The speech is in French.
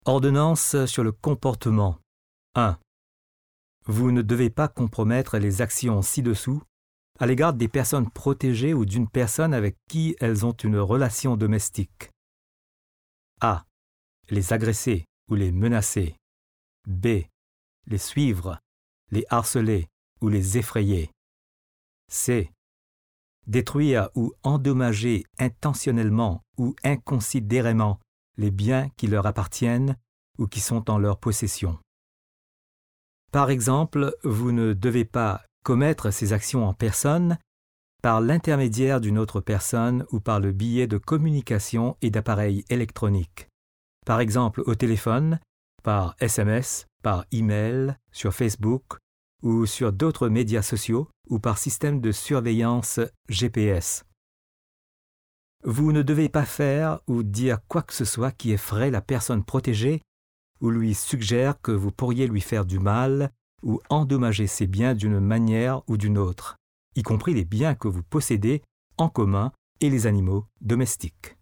Ordonnance sur le comportement. 1. Vous ne devez pas compromettre les actions ci-dessous à l'égard des personnes protégées ou d'une personne avec qui elles ont une relation domestique. A. Les agresser ou les menacer. B. Les suivre, les harceler ou les effrayer. C. Détruire ou endommager intentionnellement ou inconsidérément les biens qui leur appartiennent ou qui sont en leur possession. Par exemple, vous ne devez pas commettre ces actions en personne par l'intermédiaire d'une autre personne ou par le biais de communication et d'appareils électroniques. Par exemple, au téléphone, par SMS, par email, sur Facebook ou sur d'autres médias sociaux ou par système de surveillance GPS. Vous ne devez pas faire ou dire quoi que ce soit qui effraie la personne protégée ou lui suggère que vous pourriez lui faire du mal ou endommager ses biens d'une manière ou d'une autre, y compris les biens que vous possédez en commun et les animaux domestiques.